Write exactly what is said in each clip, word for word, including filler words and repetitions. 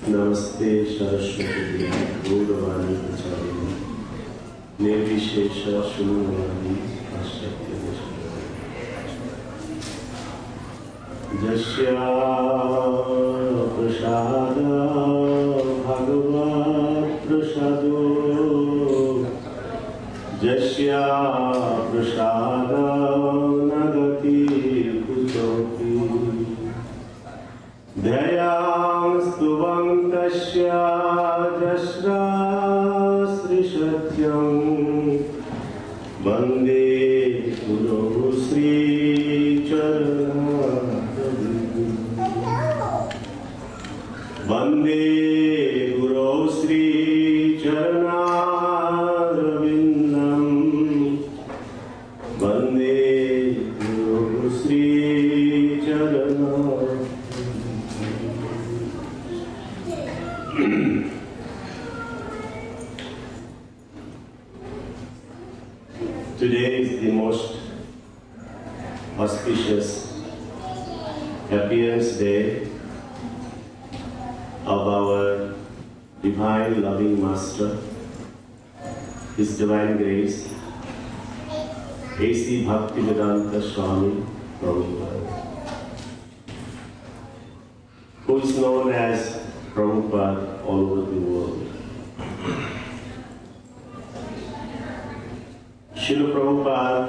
नमस्ते सरस्वती गौरवाणी प्रचारिणी निर्विशेष शून्यवादी पाश्चात्य जस्या प्रसाद भगवत् प्रसादो जस्या प्रसाद नगति कुतोपि दयास्तुवन्तस्य जस्रा श्रीसत्यं वन्दे गुरो श्रीचरणं वन्दे गुरो श्रीचरणारविन्दं वन्दे गुरो श्रीचरणं Today is the most auspicious appearance day of our Divine Loving Master, His Divine Grace, A C Bhaktivedanta Swami Prabhupada, who is known as Prabhupada all over the world. Srila Prabhupada,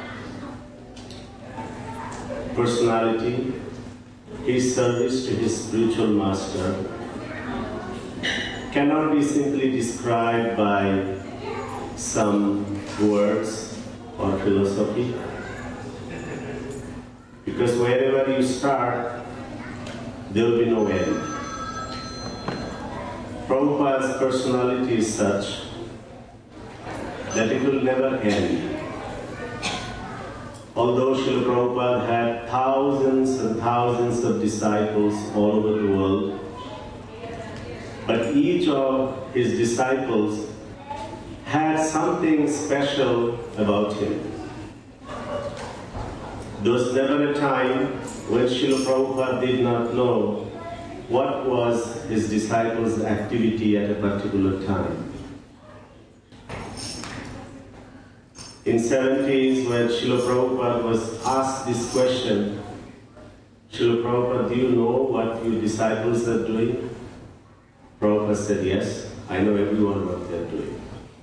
personality, his service to his spiritual master cannot be simply described by some words or philosophy, because wherever you start, there will be no end. Prabhupada's personality is such that it will never end. Although Srila Prabhupada had thousands and thousands of disciples all over the world, but each of his disciples had something special about him. There was never a time when Srila Prabhupada did not know what was his disciples' activity at a particular time. In seventies, when Srila Prabhupada was asked this question, Srila Prabhupada, do you know what your disciples are doing? Prabhupada said, yes, I know everyone what they are doing.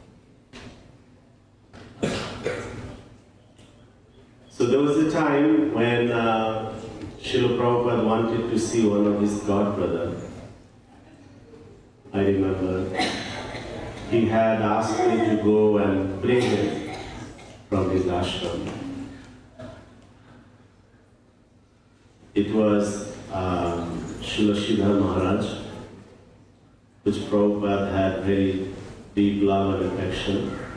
So there was a time when uh, Srila Prabhupada wanted to see one of his godbrother. I remember he had asked me to go and bring him from his ashram. It was um, Srila Sridhar Maharaj, which Prabhupada had very deep love and affection.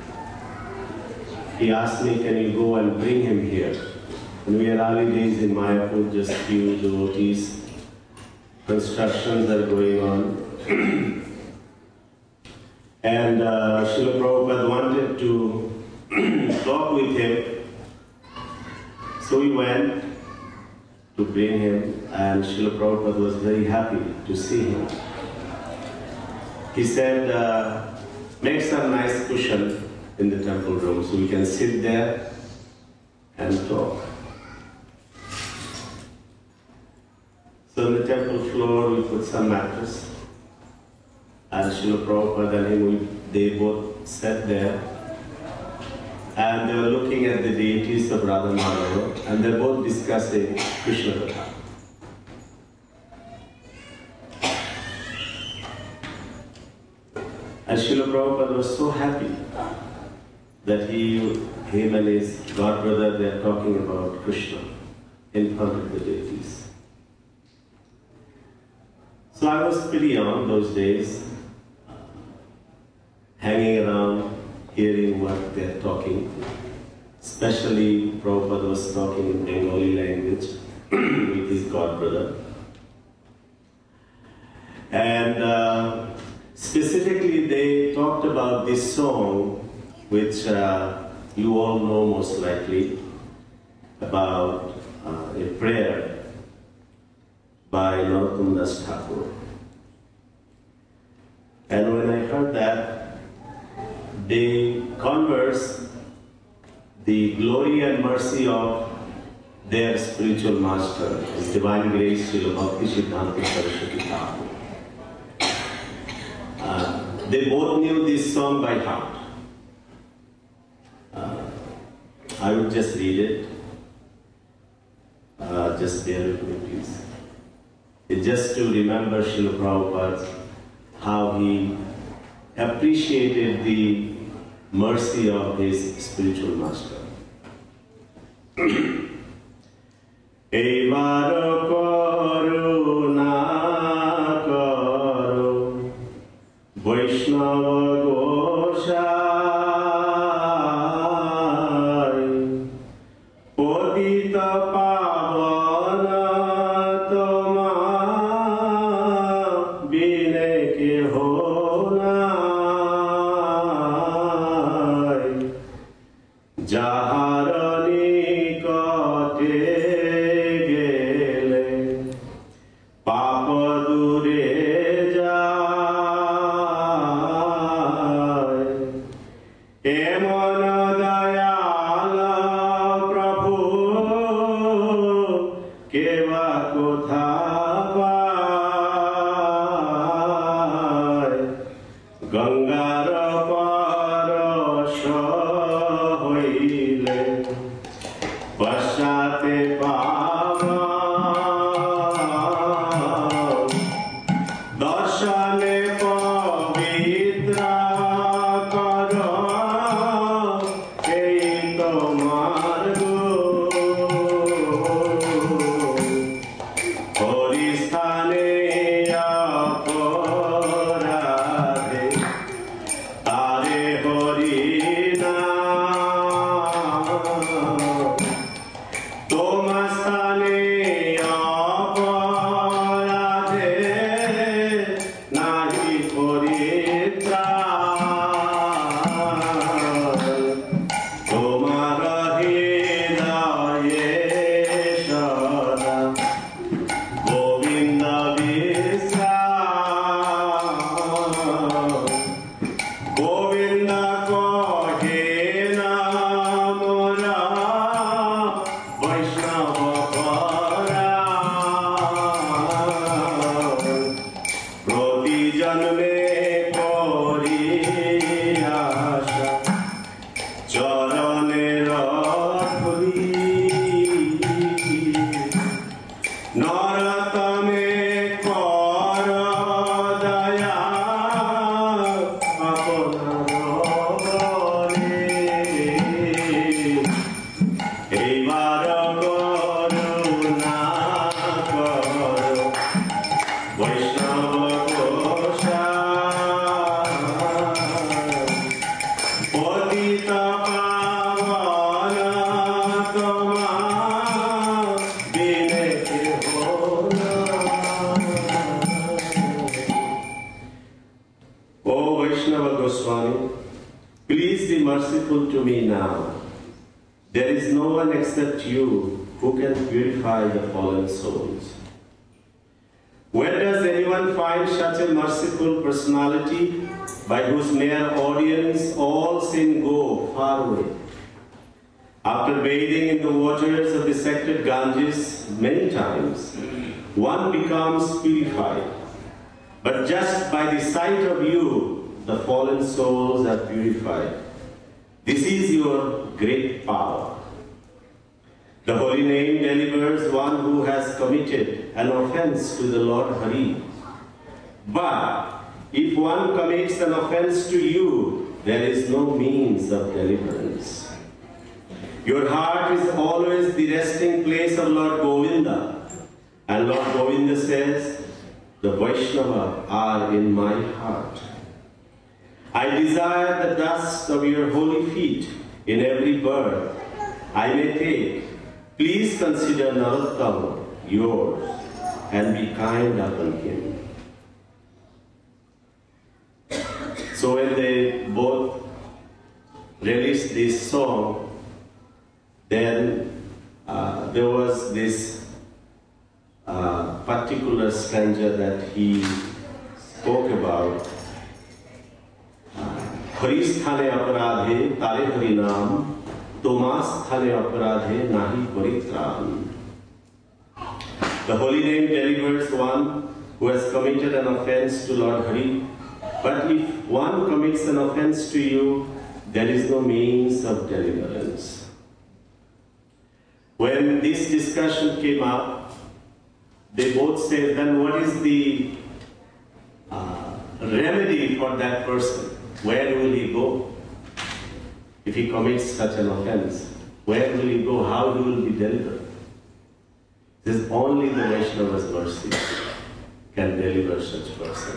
He asked me, can you go and bring him here? And we are early days in Mayapur, just few devotees. Constructions are going on. And uh, Srila Prabhupada wanted to talk with him. So we went to bring him, and Srila Prabhupada was very happy to see him. He said, uh, make some nice cushion in the temple room so we can sit there and talk. So on the temple floor we put some mattress, and Srila Prabhupada and him, we, they both sat there. And they were looking at the deities of Radha Madhava, and they were both discussing Krishna Katha. And Srila Prabhupada was so happy that he, him and his godbrother, they are talking about Krishna in front of the deities. So I was pretty young those days, hanging around, hearing what they're talking. Especially Prabhupada was talking in Bengali language with his godbrother. And uh, specifically they talked about this song, which uh, you all know most likely, about uh, a prayer by Narottam Das Thakur. And when I heard that, they converse the glory and mercy of their spiritual master, His Divine Grace, Srila Bhaktisiddhanta Saraswati Thakur. Uh, they both knew this song by heart. Uh, I will just read it. Uh, just bear with me, please. It's just to remember Srila Prabhupada, how he appreciated the mercy of his spiritual master. Evar karuna karo Vaishnava Goshai Padita Pavana Toma Bine ke honai Jaharani kate except you who can purify the fallen souls. Where does anyone find such a merciful personality by whose mere audience all sin go far away? After bathing in the waters of the sacred Ganges many times, one becomes purified. But just by the sight of you, the fallen souls are purified. This is your great power. The holy name delivers one who has committed an offense to the Lord Hari. But if one commits an offense to you, there is no means of deliverance. Your heart is always the resting place of Lord Govinda. And Lord Govinda says, the Vaishnava are in my heart. I desire the dust of your holy feet in every birth I may take. Please consider Narottama yours and be kind upon him. So when they both released this song, then uh, there was this uh, particular stanza that he spoke about. Haristhane aparadhe tare harinam, Tomasthane aparadhe nahi paritran. The holy name delivers one who has committed an offense to Lord Hari. But if one commits an offense to you, there is no means of deliverance. When this discussion came up, they both said, then what is the uh, remedy for that person? Where will he go if he commits such an offense? Where will he go? How he will be delivered? It is only the Vaishnava's mercy can deliver such person.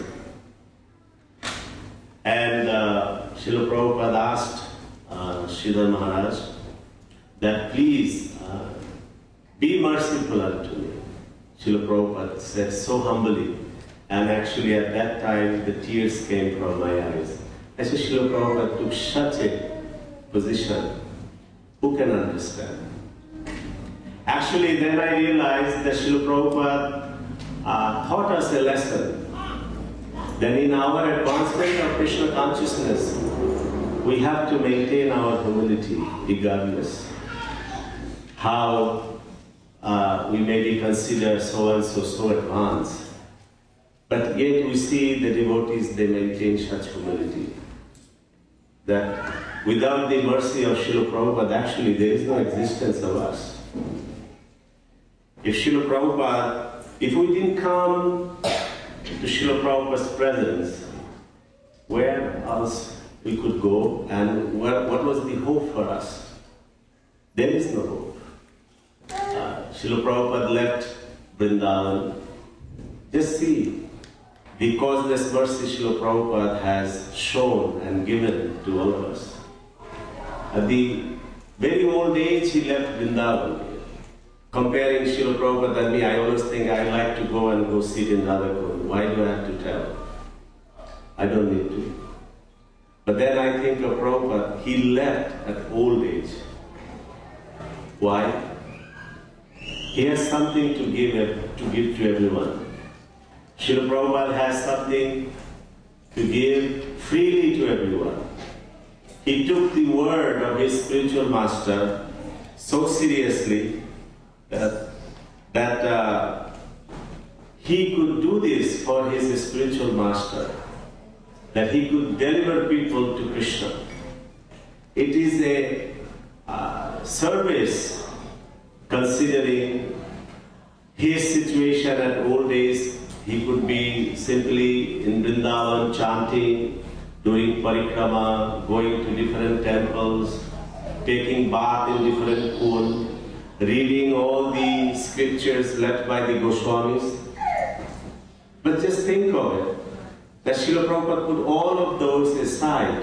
And uh, Srila Prabhupada asked uh, Sridhar Maharaj that please uh, be merciful unto me. Srila Prabhupada said so humbly, and actually at that time the tears came from my eyes. I said, Srila Prabhupada took such a position. Who can understand? Actually, then I realized that Srila Prabhupada uh, taught us a lesson. That in our advancement of Krishna consciousness, we have to maintain our humility regardless how uh, we may be considered so and so, so advanced. But yet we see the devotees, they maintain such humility. That without the mercy of Srila Prabhupada, actually there is no existence of us. If Srila Prabhupada, if we didn't come to Srila Prabhupada's presence, where else we could go and where, what was the hope for us? There is no hope. Uh, Srila Prabhupada left Vrindavan. Just see, the causeless mercy Srila Prabhupada has shown and given to all of us. At the very old age he left Vrindavan. Comparing Srila Prabhupada and me, I always think I like to go and go sit in Radhakund. Why do I have to tell? I don't need to. But then I think of Prabhupada, he left at old age. Why? He has something to give, to give to everyone. Srila Prabhupada has something to give freely to everyone. He took the word of his spiritual master so seriously that, that uh, he could do this for his spiritual master, that he could deliver people to Krishna. It is a uh, service considering his situation at old age. He could be simply in Vrindavan chanting, doing parikrama, going to different temples, taking bath in different pools, reading all the scriptures left by the Goswamis. But just think of it, that Srila Prabhupada put all of those aside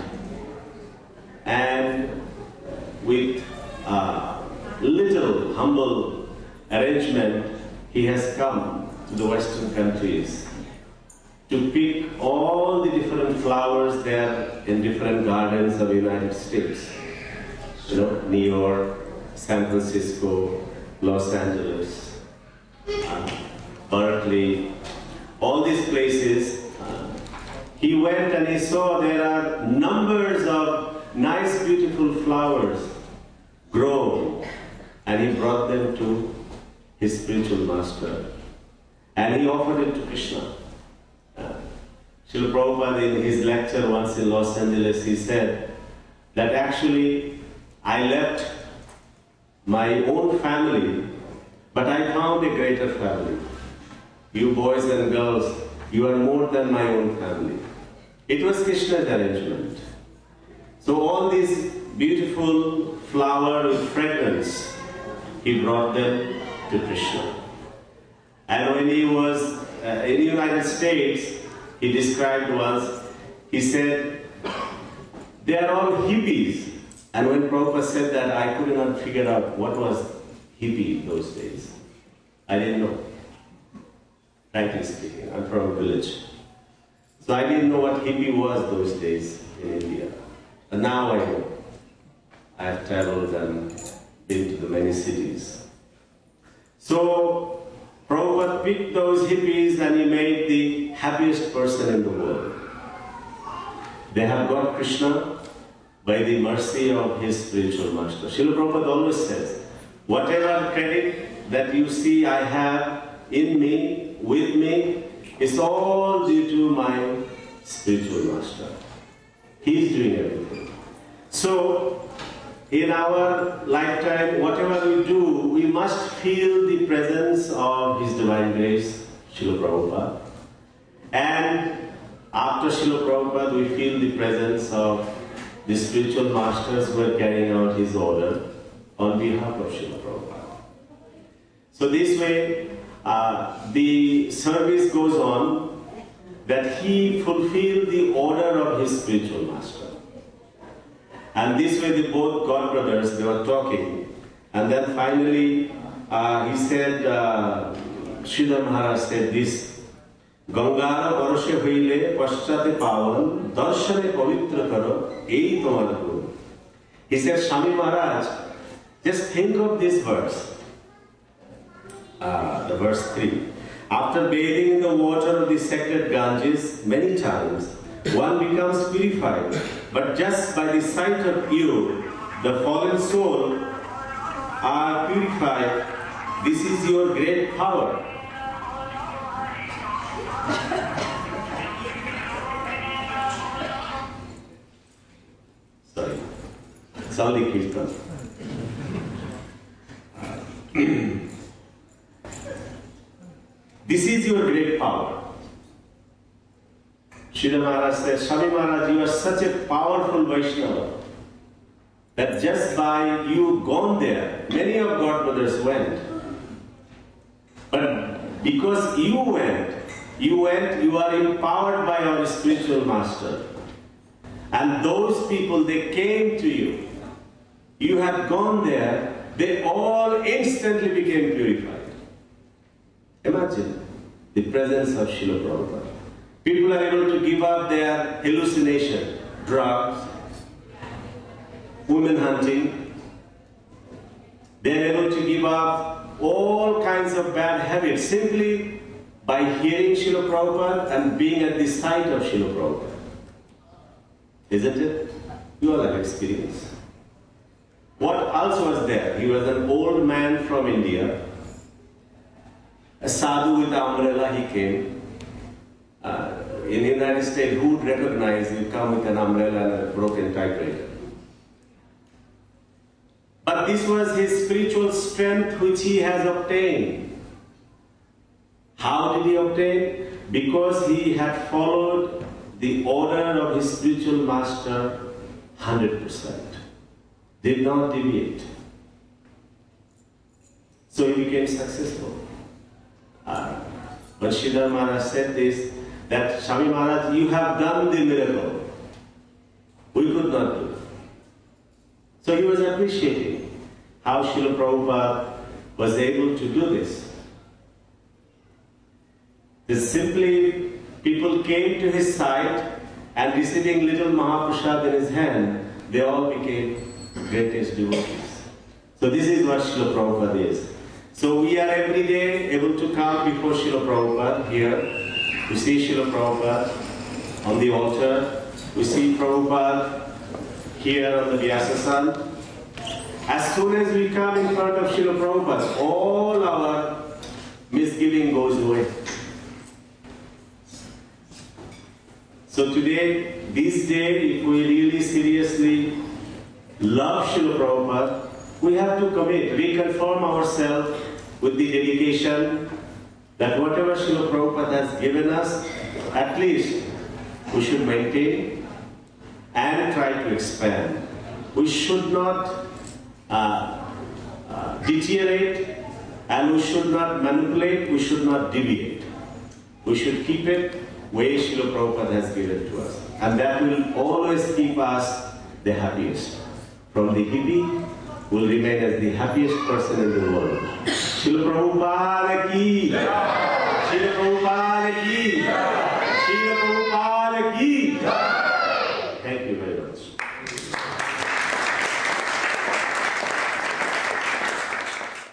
and with uh, little humble arrangement, he has come to the Western countries to pick all the different flowers there in different gardens of the United States. You know, New York, San Francisco, Los Angeles, uh, Berkeley, all these places. Uh, he went and he saw there are numbers of nice, beautiful flowers grown, and he brought them to his spiritual master, and he offered it to Krishna. Uh, Srila Prabhupada in his lecture once in Los Angeles, he said that actually I left my own family, but I found a greater family. You boys and girls, you are more than my own family. It was Krishna's arrangement. So all these beautiful flowers with fragrance, he brought them to Krishna. And when he was uh, in the United States, he described once, he said, they are all hippies. And when Prabhupada said that, I could not figure out what was hippie those days. I didn't know. Frankly speaking, I'm from a village. So I didn't know what hippie was those days in India. And now I know. I have traveled and been to the many cities. So Prabhupada picked those hippies and he made the happiest person in the world. They have got Krishna by the mercy of his spiritual master. Srila Prabhupada always says, whatever credit that you see I have in me, with me, is all due to my spiritual master. He is doing everything. So, in our lifetime, whatever we do, we must feel the presence of His Divine Grace, Srila Prabhupada. And after Srila Prabhupada, we feel the presence of the spiritual masters who are carrying out His order on behalf of Srila Prabhupada. So this way, uh, the service goes on that he fulfilled the order of his spiritual master. And this way, the both God brothers, they were talking. And then finally, uh, he said, uh, Sridhar Maharaj said this, Gangara Varashe Hoile Paschate Pavan Darshane Pavitra Karo Ei Tomar Guru. He said, Swami Maharaj, just think of this verse, uh, the verse three. After bathing in the water of the sacred Ganges many times, one becomes purified. But just by the sight of you, the fallen soul are purified. This is your great power. Sorry. Saudi Kirtan. This is your great power. Srila Maharaj said, Swami Maharaj, you are such a powerful Vaishnava that just by you gone there, many of God brothers went. But because you went, you went, you are empowered by our spiritual master. And those people, they came to you. You had gone there, they all instantly became purified. Imagine the presence of Srila Prabhupada. People are able to give up their hallucination, drugs, women hunting. They are able to give up all kinds of bad habits simply by hearing Srila Prabhupada and being at the sight of Srila Prabhupada. Isn't it? You all have experience. What else was there? He was an old man from India. A sadhu with an umbrella, he came. Uh, in the United States, who would recognize you come with an umbrella and a broken typewriter? But this was his spiritual strength which he has obtained. How did he obtain? Because he had followed the order of his spiritual master one hundred percent. Did not deviate. So he became successful. Uh, when Sridhar Maharaj said this, that Swami Maharaj, you have done the miracle. We could not do. So he was appreciating how Srila Prabhupada was able to do this. This simply, people came to his side and receiving little Mahaprasad in his hand, they all became greatest devotees. So this is what Srila Prabhupada is. So we are every day able to come before Srila Prabhupada here. We see Srila Prabhupada on the altar. We see Prabhupada here on the Vyasasana. As soon as we come in front of Srila Prabhupada, all our misgiving goes away. So today, this day, if we really seriously love Srila Prabhupada, we have to commit, reconfirm ourselves with the dedication that whatever Srila Prabhupada has given us, at least we should maintain and try to expand. We should not uh, uh, deteriorate and we should not manipulate, we should not deviate. We should keep it way Srila Prabhupada has given to us. And that will always keep us the happiest. From the hippie, will remain as the happiest person in the world. Srila Prabhupada ki